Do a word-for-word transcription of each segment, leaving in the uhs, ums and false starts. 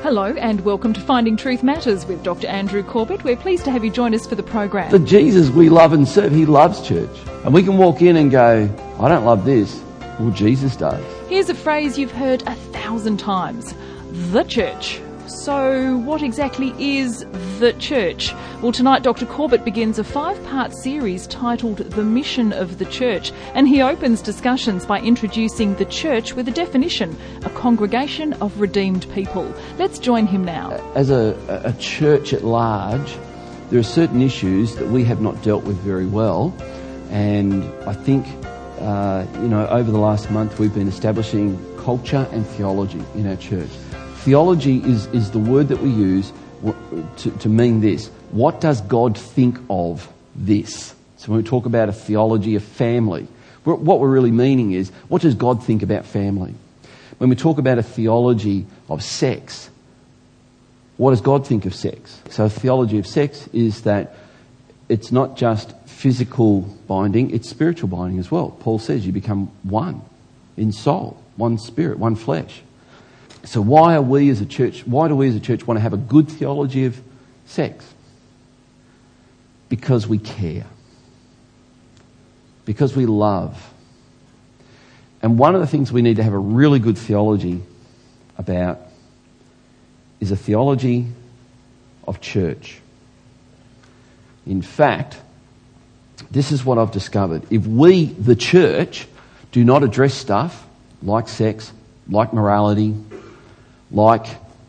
Hello and welcome to Finding Truth Matters with Doctor Andrew Corbett. We're pleased to have you join us for the program. The Jesus we love and serve, he loves church. And we can walk in and go, I don't love this. Well, Jesus does. Here's a phrase you've heard a thousand times. The church. So what exactly is the church? Well, tonight Doctor Corbett begins a five-part series titled The Mission of the Church, and he opens discussions by introducing the church with a definition, a congregation of redeemed people. Let's join him now. As a, a church at large, there are certain issues that we have not dealt with very well, and I think, uh, you know, over the last month we've been establishing culture and theology in our church. Theology is, is the word that we use to, to mean this. What does God think of this? So when we talk about a theology of family, what we're really meaning is, what does God think about family? When we talk about a theology of sex, what does God think of sex? So a theology of sex is that it's not just physical binding, it's spiritual binding as well. Paul says you become one in soul, one spirit, one flesh. So why are we as a church, why do we as a church want to have a good theology of sex? Because we care. Because we love. And one of the things we need to have a really good theology about is a theology of church. In fact, this is what I've discovered. If we, the church, do not address stuff like sex, like morality, like,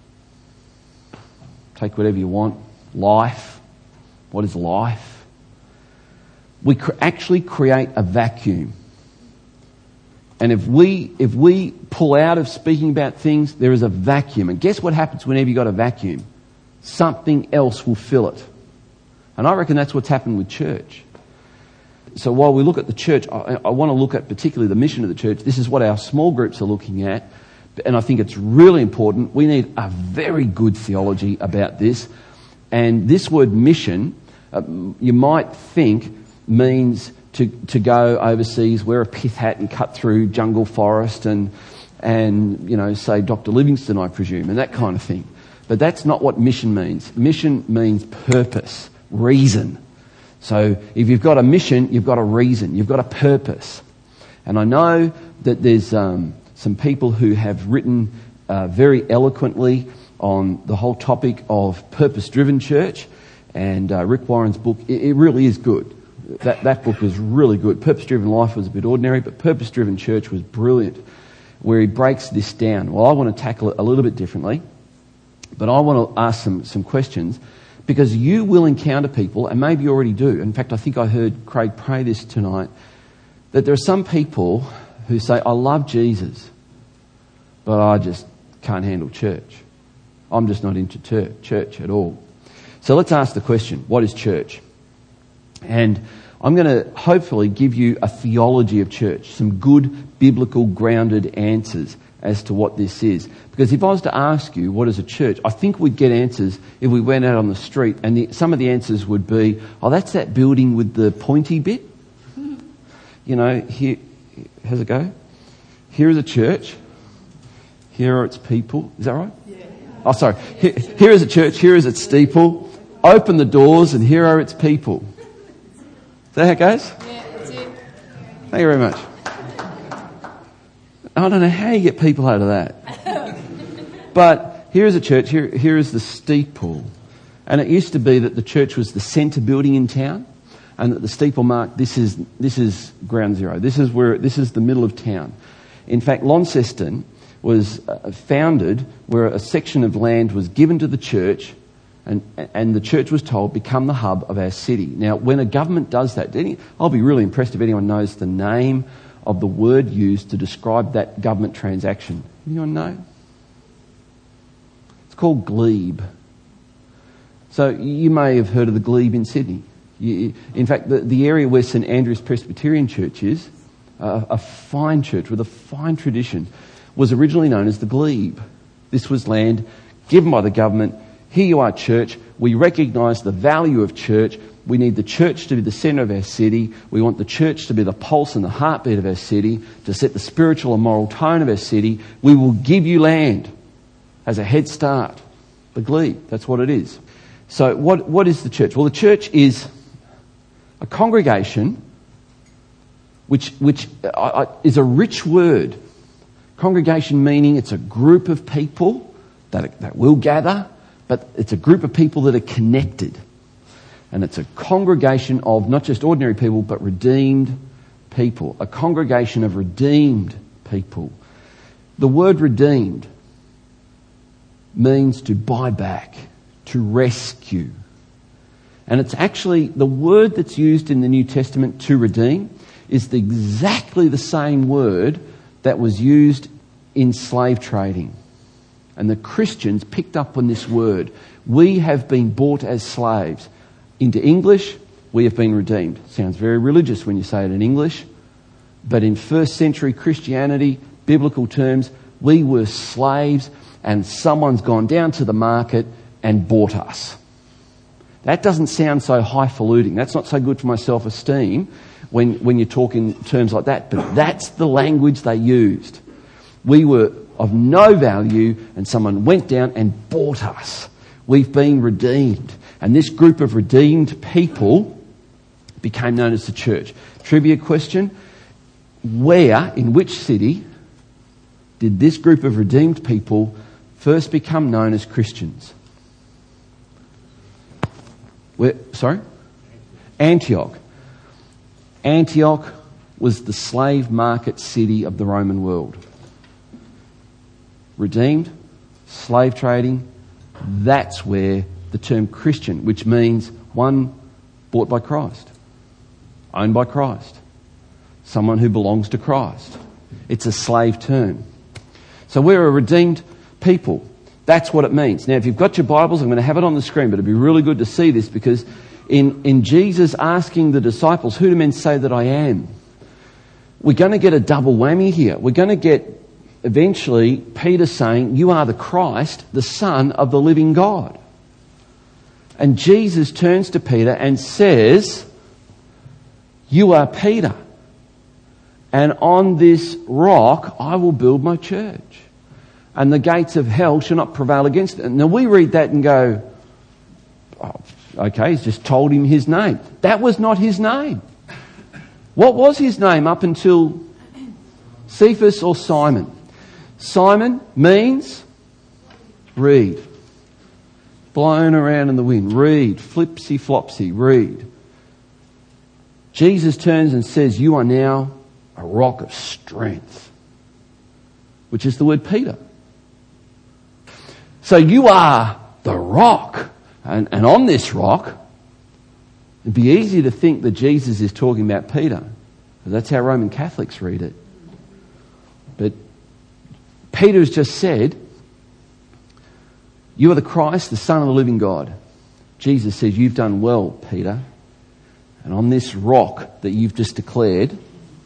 take whatever you want, life. What is life? We cr- actually create a vacuum. And if we if we pull out of speaking about things, there is a vacuum. And guess what happens whenever you've got a vacuum? Something else will fill it. And I reckon that's what's happened with church. So while we look at the church, I, I want to look at particularly the mission of the church. This is what our small groups are looking at. And I think it's really important. We need a very good theology about this. And this word mission, uh, you might think means to, to go overseas, wear a pith hat and cut through jungle forest and, and, you know, say Doctor Livingstone, I presume, and that kind of thing. But that's not what mission means. Mission means purpose, reason. So if you've got a mission, you've got a reason, you've got a purpose. And I know that there's um, some people who have written uh, very eloquently on the whole topic of purpose-driven church, and uh, Rick Warren's book, it, it really is good. That that book was really good. Purpose-driven life was a bit ordinary, but purpose-driven church was brilliant, where he breaks this down. Well, I want to tackle it a little bit differently, but I want to ask some, some questions, because you will encounter people, and maybe you already do. In fact, I think I heard Craig pray this tonight, that there are some people who say, I love Jesus, but I just can't handle church. I'm just not into ter- church at all. So let's ask the question, what is church? And I'm going to hopefully give you a theology of church, some good biblical grounded answers as to what this is. Because if I was to ask you, what is a church? I think we'd get answers if we went out on the street, and the, some of the answers would be, oh, that's that building with the pointy bit. You know, here, how's it go? Here is a church. Here are its people. Is that right? Yeah. Oh, sorry. Here, here is a church. Here is its steeple. Open the doors and here are its people. Is that how it goes? Yeah, that's it. Thank you very much. I don't know how you get people out of that. But here is a church. Here, here is the steeple. And it used to be that the church was the centre building in town, and that the steeple marked, this is this is ground zero. This is where this is the middle of town. In fact, Launceston was uh, founded where a section of land was given to the church, and and the church was told, become the hub of our city. Now, when a government does that, any, I'll be really impressed if anyone knows the name of the word used to describe that government transaction. Anyone know? It's called glebe. So you may have heard of the glebe in Sydney. You, in fact, the, the area where St Andrew's Presbyterian Church is, uh, a fine church with a fine tradition, was originally known as the glebe. This was land given by the government. Here you are, church. We recognise the value of church. We need the church to be the centre of our city. We want the church to be the pulse and the heartbeat of our city, to set the spiritual and moral tone of our city. We will give you land. has a head start. The glebe, that's what it is. So what, what is the church? Well, the church is a congregation which, which uh, is a rich word. Congregation meaning it's a group of people that, that will gather, but it's a group of people that are connected. And it's a congregation of not just ordinary people, but redeemed people. A congregation of redeemed people. The word redeemed means to buy back, to rescue. And it's actually, the word that's used in the New Testament to redeem is the, exactly the same word that was used in slave trading. And the Christians picked up on this word. We have been bought as slaves. Into English, we have been redeemed. Sounds very religious when you say it in English. But in first century Christianity, biblical terms, we were slaves and someone's gone down to the market and bought us. That doesn't sound so highfalutin. That's not so good for my self-esteem when, when you talk in terms like that. But that's the language they used. We were of no value and someone went down and bought us. We've been redeemed. And this group of redeemed people became known as the church. Trivia question. Where, in which city, did this group of redeemed people first become known as Christians? Where, sorry? Antioch. Antioch was the slave market city of the Roman world. Redeemed, slave trading, that's where the term Christian, which means one bought by Christ, owned by Christ, someone who belongs to Christ. It's a slave term. So we're a redeemed people. That's what it means. Now, if you've got your Bibles, I'm going to have it on the screen, but it'd be really good to see this because in, in Jesus asking the disciples, who do men say that I am? We're going to get a double whammy here. We're going to get eventually Peter saying, you are the Christ, the Son of the living God. And Jesus turns to Peter and says, you are Peter, and on this rock I will build my church, and the gates of hell shall not prevail against it. Now we read that and go, oh, okay, he's just told him his name. That was not his name. What was his name up until Cephas or Simon? Simon means reed. Blown around in the wind. Reed. Flipsy flopsy. Reed. Jesus turns and says, you are now a rock of strength. Which is the word Peter. So you are the rock. And, and on this rock, it'd be easy to think that Jesus is talking about Peter. Because that's how Roman Catholics read it. But Peter has just said, you are the Christ, the Son of the living God. Jesus says, you've done well, Peter. And on this rock that you've just declared,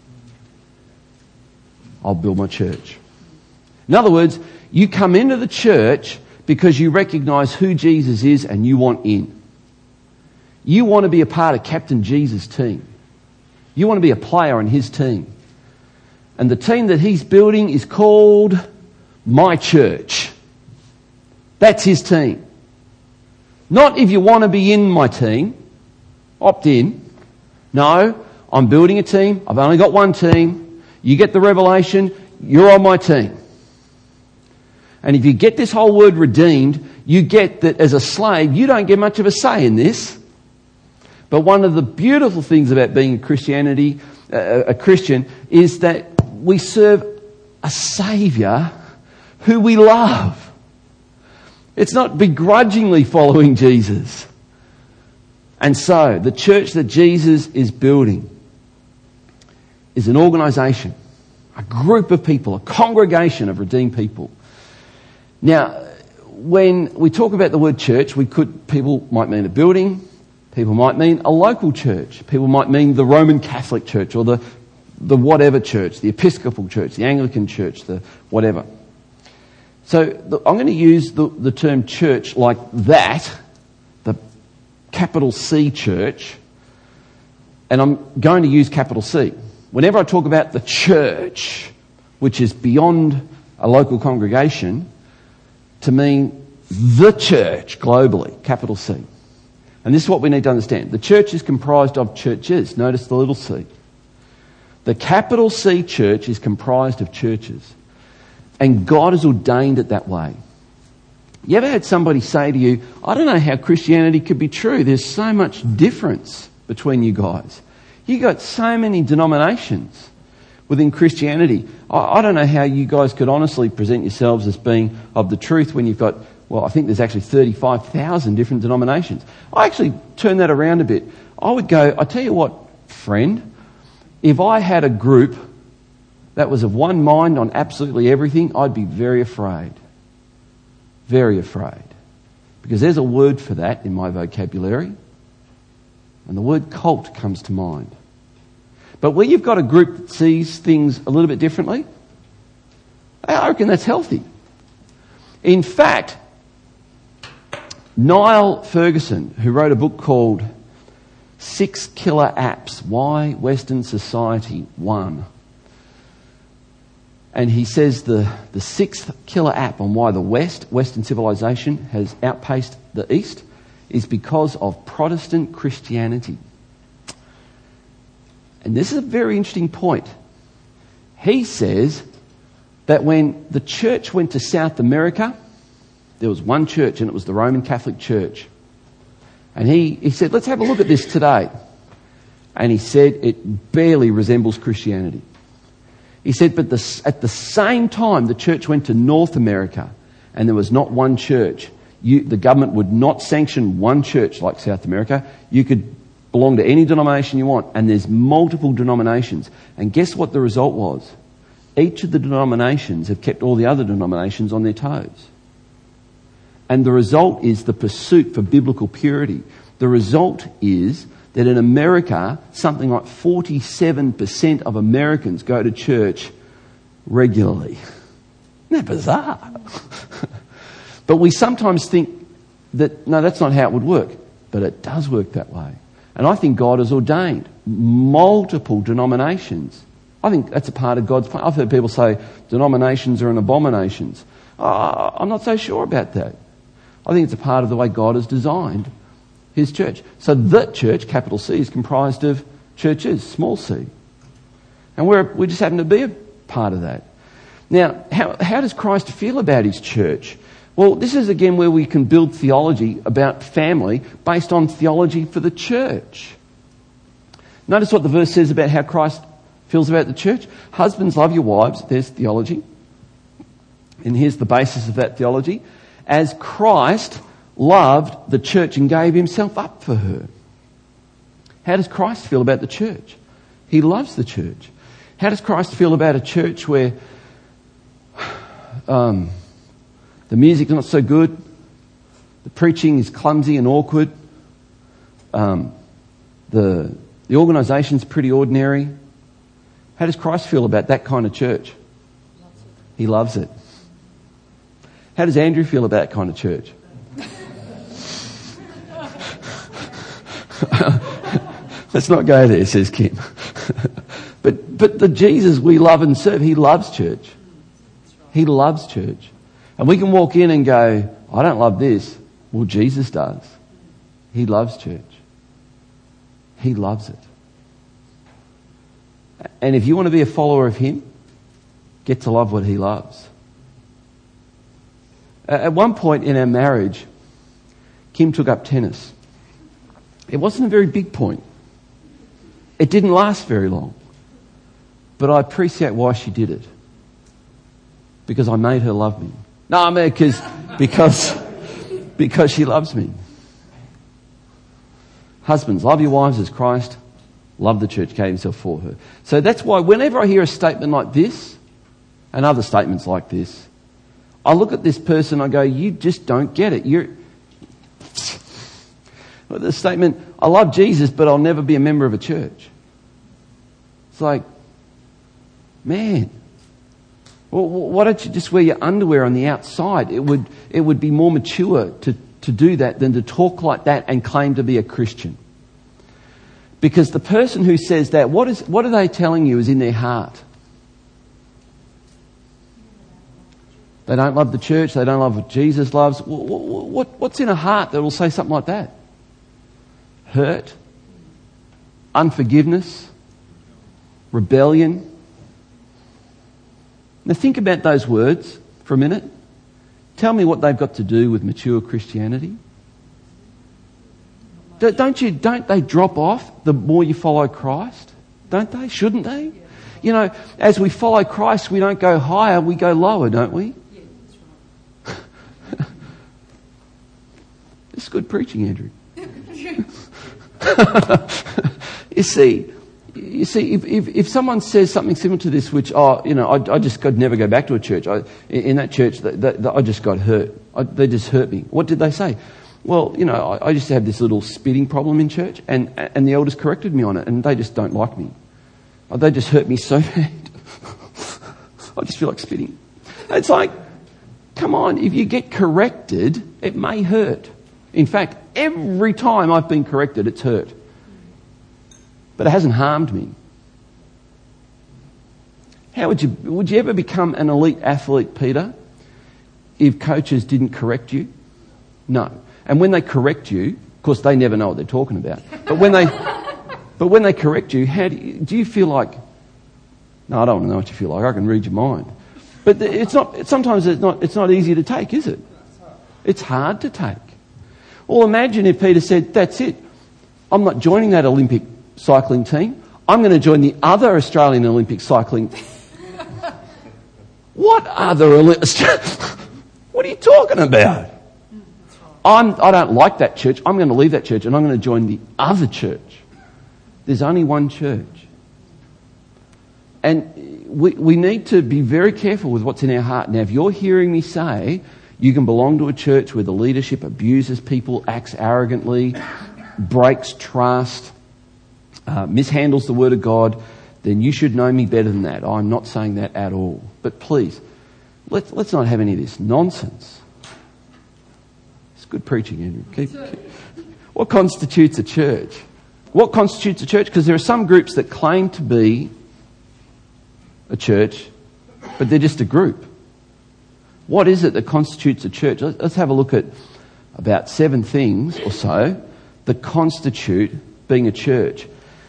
I'll build my church. In other words, you come into the church because you recognise who Jesus is and you want in. You want to be a part of Captain Jesus' team. You want to be a player on his team. And the team that he's building is called My Church. That's his team. Not if you want to be in my team, opt in. No, I'm building a team. I've only got one team. You get the revelation, you're on my team. And if you get this whole word redeemed, you get that as a slave, you don't get much of a say in this. But one of the beautiful things about being a Christianity, uh, a Christian, is that we serve a Saviour who we love. It's not begrudgingly following Jesus. And so, the church that Jesus is building is an organisation, a group of people, a congregation of redeemed people. Now, when we talk about the word church, we could, people might mean a building, people might mean a local church, people might mean the Roman Catholic Church or the, the whatever church, the Episcopal Church, the Anglican Church, the whatever. So the, I'm going to use the, the term church like that, the capital C church, and I'm going to use capital C. Whenever I talk about the church, which is beyond a local congregation, to mean the church globally, capital C. And this is what we need to understand. The church is comprised of churches. Notice the little c. The capital C church is comprised of churches. And God has ordained it that way. You ever had somebody say to you, I don't know how Christianity could be true. There's so much difference between you guys. You got so many denominations within Christianity. I, I don't know how you guys could honestly present yourselves as being of the truth when you've got, well, I think there's actually thirty-five thousand different denominations. I actually turn that around a bit. I would go, I tell you what, friend, if I had a group that was of one mind on absolutely everything, I'd be very afraid. Very afraid. Because there's a word for that in my vocabulary. And the word cult comes to mind. But where you've got a group that sees things a little bit differently, I reckon that's healthy. In fact, Niall Ferguson, who wrote a book called Six Killer Apps, Why Western Society Won. And he says the, the sixth killer app on why the West, Western civilization, has outpaced the East is because of Protestant Christianity. And this is a very interesting point. He says that when the church went to South America, there was one church and it was the Roman Catholic Church. And he, he said, let's have a look at this today. And he said it barely resembles Christianity. He said, but the, at the same time the church went to North America and there was not one church. You, the government would not sanction one church like South America. You could belong to any denomination you want, and there's multiple denominations. And guess what the result was? Each of the denominations have kept all the other denominations on their toes. And the result is the pursuit for biblical purity. The result is that in America, something like forty-seven percent of Americans go to church regularly. Isn't that bizarre? But we sometimes think that, no, that's not how it would work. But it does work that way. And I think God has ordained multiple denominations. I think that's a part of God's plan. I've heard people say denominations are an abominations. Oh, I'm not so sure about that. I think it's a part of the way God has designed His church. So the church, capital C, is comprised of churches, small c. And we're, we just happen to be a part of that. Now, how, how does Christ feel about His church? Well, this is again where we can build theology about family based on theology for the church. Notice what the verse says about how Christ feels about the church. Husbands, love your wives. There's theology. And here's the basis of that theology. As Christ loved the church and gave Himself up for her. How does Christ feel about the church? He loves the church. How does Christ feel about a church where um, the music's not so good, the preaching is clumsy and awkward, um, the the organisation's pretty ordinary? How does Christ feel about that kind of church? He loves it. How does Andrew feel about that kind of church? Let's not go there, says Kim. but but the Jesus we love and serve, He loves church. He loves church. And we can walk in and go, I don't love this. Well, Jesus does. He loves church. He loves it. And if you want to be a follower of Him, get to love what He loves. At one point in our marriage, Kim took up tennis. It wasn't a very big point. It didn't last very long. But I appreciate why she did it. Because I made her love me. No, I mean, because, because, because she loves me. Husbands, love your wives as Christ loved the church, gave Himself for her. So that's why whenever I hear a statement like this, and other statements like this, I look at this person, I go, you just don't get it. You're... The statement, I love Jesus, but I'll never be a member of a church. It's like, man, well, why don't you just wear your underwear on the outside? It would it would be more mature to, to do that than to talk like that and claim to be a Christian. Because the person who says that, what is what are they telling you is in their heart? They don't love the church. They don't love what Jesus loves. What, what, what's in a heart that will say something like that? Hurt, unforgiveness, rebellion. Now think about those words for a minute. Tell me what they've got to do with mature Christianity. Don't you? Don't they drop off the more you follow Christ? Don't they? Shouldn't they? You know, as we follow Christ, we don't go higher, we go lower, don't we? Yeah, that's right. It's good preaching, Andrew. You see, you see, if, if if someone says something similar to this, which oh, you know, I, I just could never go back to a church. I, in that church, that, that, that I just got hurt. I, they just hurt me. What did they say? Well, you know, I, I used to have this little spitting problem in church, and and the elders corrected me on it, and they just don't like me. They just hurt me so bad. I just feel like spitting. It's like, come on, if you get corrected, it may hurt. In fact, every time I've been corrected, it's hurt. But it hasn't harmed me. How would you, would you ever become an elite athlete, Peter, if coaches didn't correct you? No. And when they correct you, of course they never know what they're talking about. But when they... But when they correct you, how do you, do you feel like, no, I don't want to know what you feel like, I can read your mind. But it's not, sometimes it's not, it's not easy to take, is it? It's hard to take. Well, imagine if Peter said, that's it, I'm not joining that Olympic cycling team, I'm going to join the other Australian Olympic cycling. What other Olympic? What are you talking about? I'm, I don't like that church, I'm going to leave that church and I'm going to join the other church. There's only one church. And we, we need to be very careful with what's in our heart. Now, if you're hearing me say you can belong to a church where the leadership abuses people, acts arrogantly, breaks trust, uh, mishandles the word of God, then you should know me better than that. I'm not saying that at all. But please, let's, let's not have any of this nonsense. It's good preaching, Andrew. Keep, keep. What constitutes a church? What constitutes a church? Because there are some groups that claim to be a church, but they're just a group. What is it that constitutes a church? Let's have a look at about seven things or so that constitute being a church.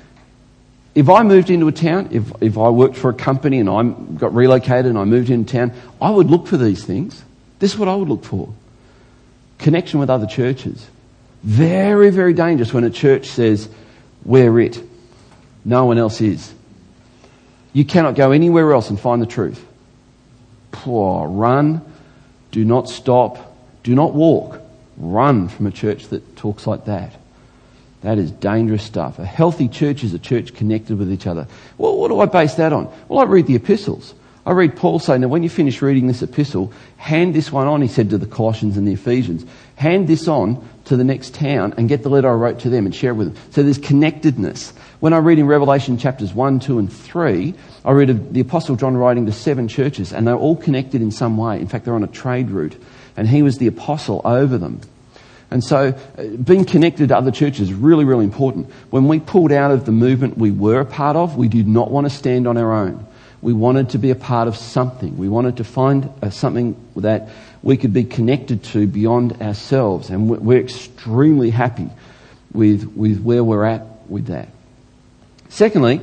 If I moved into a town, if, if I worked for a company and I got relocated and I moved into town, I would look for these things. This is what I would look for. Connection with other churches. Very, very dangerous when a church says, we're it. No one else is. You cannot go anywhere else and find the truth. Poor, run. Do not stop. Do not walk. Run from a church that talks like that. That is dangerous stuff. A healthy church is a church connected with each other. Well, what do I base that on? Well, I read the epistles. I read Paul say, now when you finish reading this epistle, hand this one on, he said to the Colossians and the Ephesians. Hand this on to the next town and get the letter I wrote to them and share it with them. So there's connectedness. When I read in Revelation chapters one, two and three, I read of the Apostle John writing to seven churches and they're all connected in some way. In fact, they're on a trade route and he was the apostle over them. And so uh, being connected to other churches is really, really important. When we pulled out of the movement we were a part of, we did not want to stand on our own. We wanted to be a part of something. We wanted to find uh, something that we could be connected to beyond ourselves. And we're extremely happy with, with where we're at with that. Secondly,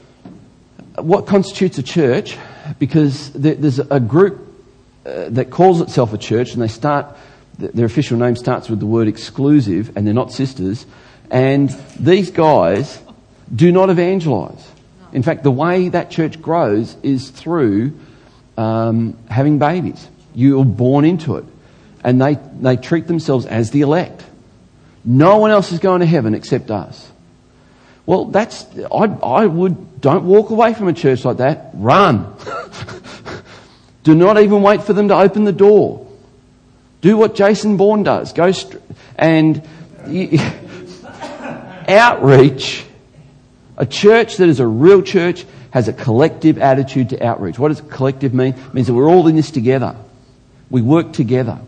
what constitutes a church? Because there, there's a group uh, that calls itself a church and they start, their official name starts with the word exclusive and they're not sisters. And these guys do not evangelise. In fact, the way that church grows is through um, having babies. You're born into it. And they, they treat themselves as the elect. No one else is going to heaven except us. Well, that's, I, I would, don't walk away from a church like that. Run. Do not even wait for them to open the door. Do what Jason Bourne does. Go st- and you, outreach. A church that is a real church has a collective attitude to outreach. What does collective mean? It means that we're all in this together. We work together.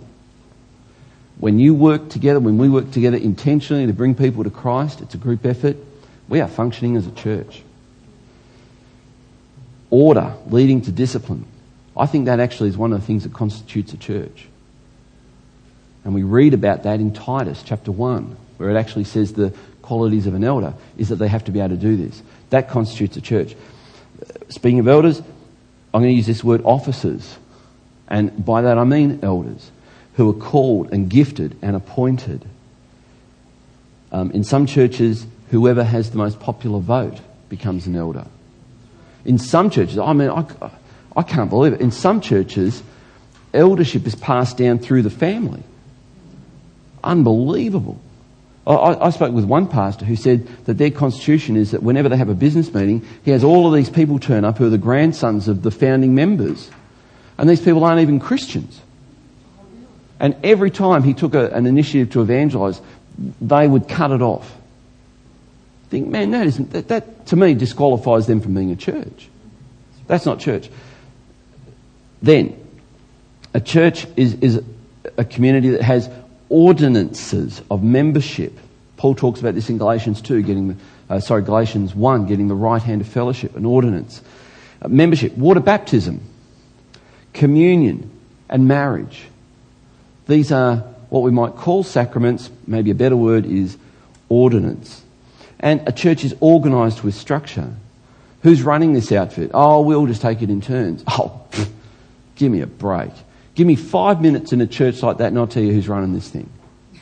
When you work together, when we work together intentionally to bring people to Christ, it's a group effort. We are functioning as a church. Order leading to discipline. I think that actually is one of the things that constitutes a church. And we read about that in Titus chapter one, where it actually says the qualities of an elder is that they have to be able to do this. That constitutes a church. Speaking of elders, I'm going to use this word officers. And by that I mean elders who are called and gifted and appointed. Um, in some churches, whoever has the most popular vote becomes an elder. In some churches, I mean, I, I can't believe it. In some churches, eldership is passed down through the family. Unbelievable. I, I spoke with one pastor who said that their constitution is that whenever they have a business meeting, he has all of these people turn up who are the grandsons of the founding members. And these people aren't even Christians. And every time he took a, an initiative to evangelise, they would cut it off. Think, man, that isn't that, that to me disqualifies them from being a church. That's not church. Then, a church is, is a community that has ordinances of membership. Paul talks about this in Galatians two, getting the, uh, sorry, Galatians one, getting the right hand of fellowship, an ordinance. Uh, membership, water baptism, communion, and marriage. These are what we might call sacraments. Maybe a better word is ordinance. And a church is organised with structure. Who's running this outfit? Oh, we'll just take it in turns. Oh, pff, give me a break. Give me five minutes in a church like that and I'll tell you who's running this thing.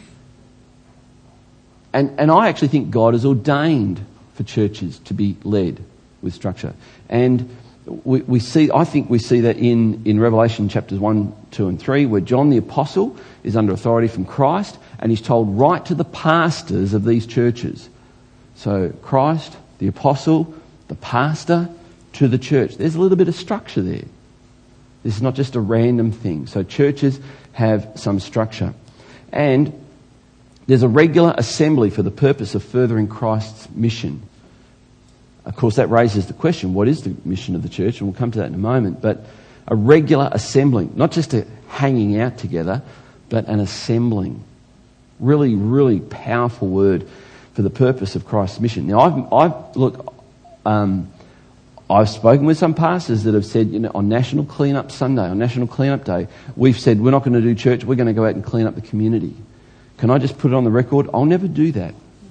And, and I actually think God has ordained for churches to be led with structure. And we, we see, I think we see that in, in Revelation chapters one, two and three, where John the Apostle is under authority from Christ and he's told, write to the pastors of these churches. So Christ, the Apostle, the pastor, to the church. There's a little bit of structure there. This is not just a random thing. So churches have some structure. And there's a regular assembly for the purpose of furthering Christ's mission. Of course, that raises the question, what is the mission of the church? And we'll come to that in a moment. But a regular assembling, not just a hanging out together, but an assembling. Really, really powerful word for the purpose of Christ's mission. Now, I've, I've look, um, I've spoken with some pastors that have said, you know, on National Clean-up Sunday, on National Clean-up Day, we've said we're not going to do church, we're going to go out and clean up the community. Can I just put it on the record? I'll never do that.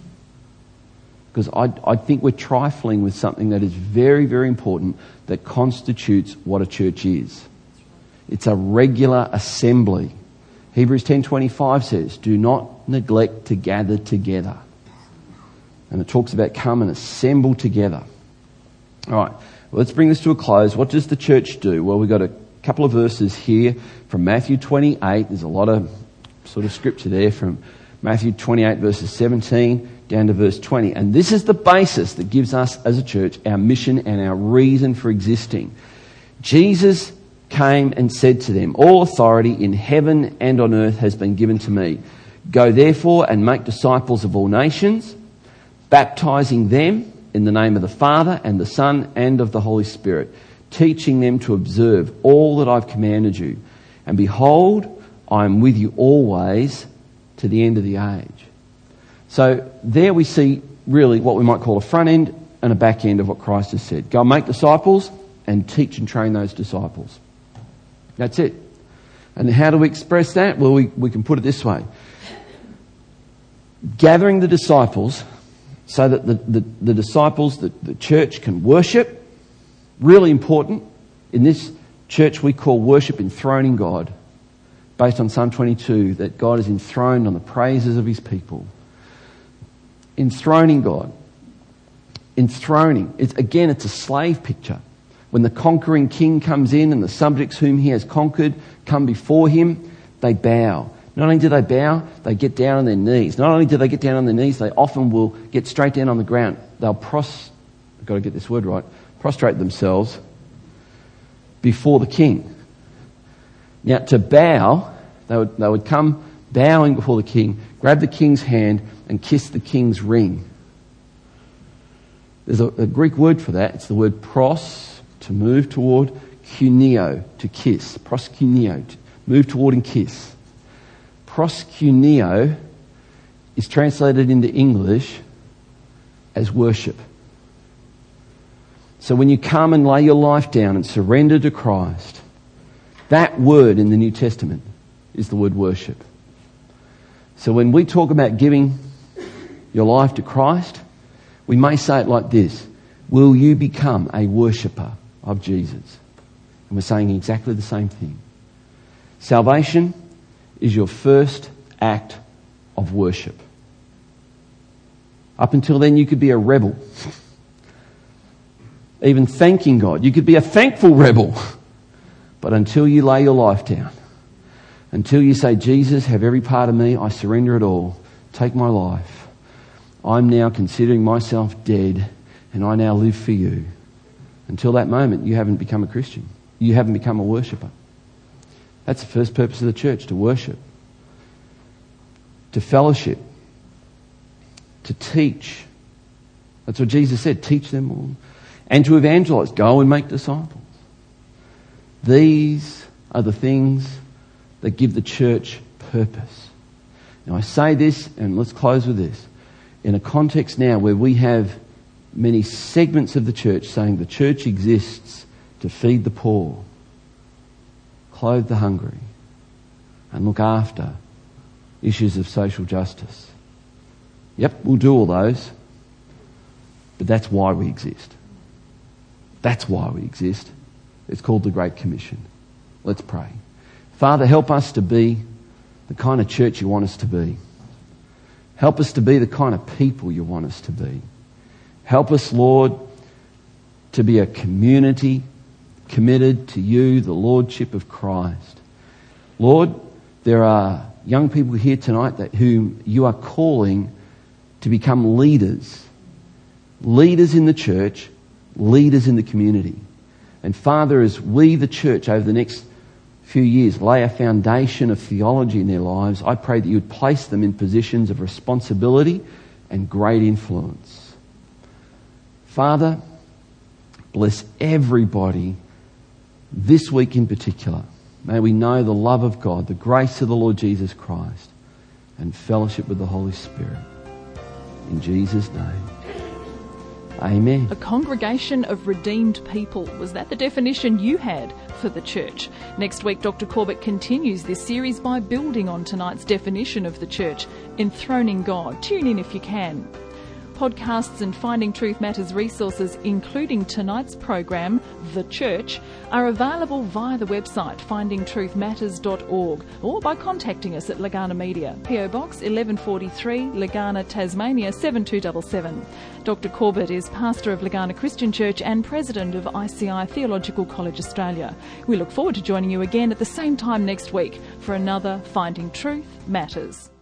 Because I, I think we're trifling with something that is very, very important that constitutes what a church is. It's a regular assembly. Hebrews ten twenty-five says, do not neglect to gather together. And it talks about come and assemble together. All right, well, let's bring this to a close. What does the church do? Well, we've got a couple of verses here from Matthew twenty-eight. There's a lot of sort of scripture there from Matthew twenty-eight verses seventeen down to verse twenty. And this is the basis that gives us as a church our mission and our reason for existing. Jesus came and said to them, all authority in heaven and on earth has been given to me. Go therefore and make disciples of all nations, baptizing them in the name of the Father and the Son and of the Holy Spirit, teaching them to observe all that I've commanded you. And behold, I am with you always to the end of the age. So there we see really what we might call a front end and a back end of what Christ has said. Go and make disciples and teach and train those disciples. That's it. And how do we express that? Well, we, we can put it this way. Gathering the disciples so that the, the, the disciples, the, the church can worship. Really important. In this church we call worship enthroning God. Based on Psalm twenty-two, that God is enthroned on the praises of his people. Enthroning God. Enthroning. It's, again, it's a slave picture. When the conquering king comes in and the subjects whom he has conquered come before him, they bow. Not only do they bow, they get down on their knees. Not only do they get down on their knees, they often will get straight down on the ground. They'll pros... I've got to get this word right. Prostrate themselves before the king. Now, to bow, they would, they would come bowing before the king, grab the king's hand and kiss the king's ring. There's a, a Greek word for that. It's the word pros, to move toward, kuneo, to kiss. Proskuneo, to move toward and kiss. Proskuneo is translated into English as worship. So when you come and lay your life down and surrender to Christ, That word in the New Testament is the word worship. So when we talk about giving your life to Christ, we may say it like this: will you become a worshipper of Jesus? And we're saying exactly the same thing. Salvation is your first act of worship. Up until then, you could be a rebel. Even thanking God. You could be a thankful rebel. But until you lay your life down, until you say, Jesus, have every part of me, I surrender it all, take my life, I'm now considering myself dead and I now live for you. Until that moment, you haven't become a Christian. You haven't become a worshipper. That's the first purpose of the church, to worship, to fellowship, to teach. That's what Jesus said, teach them all. And to evangelize, go and make disciples. These are the things that give the church purpose. Now I say this, and let's close with this, in a context now where we have many segments of the church saying the church exists to feed the poor, clothe the hungry, and look after issues of social justice. Yep, we'll do all those, but that's why we exist. That's why we exist. It's called the Great Commission. Let's pray. Father, help us to be the kind of church you want us to be. Help us to be the kind of people you want us to be. Help us, Lord, to be a community committed to you, the Lordship of Christ. Lord, there are young people here tonight that whom you are calling to become leaders. Leaders in the church, leaders in the community. And Father, as we, the church, over the next few years, lay a foundation of theology in their lives, I pray that you would place them in positions of responsibility and great influence. Father, bless everybody this week in particular. May we know the love of God, the grace of the Lord Jesus Christ, and fellowship with the Holy Spirit. In Jesus' name. Amen. A congregation of redeemed people. Was that the definition you had for the church? Next week, Doctor Corbett continues this series by building on tonight's definition of the church, enthroning God. Tune in if you can. Podcasts and Finding Truth Matters resources, including tonight's program, The Church, are available via the website finding truth matters dot org or by contacting us at Legana Media, P O Box eleven forty-three, Legana, Tasmania seven two seven seven. Doctor Corbett is pastor of Legana Christian Church and president of I C I Theological College Australia. We look forward to joining you again at the same time next week for another Finding Truth Matters.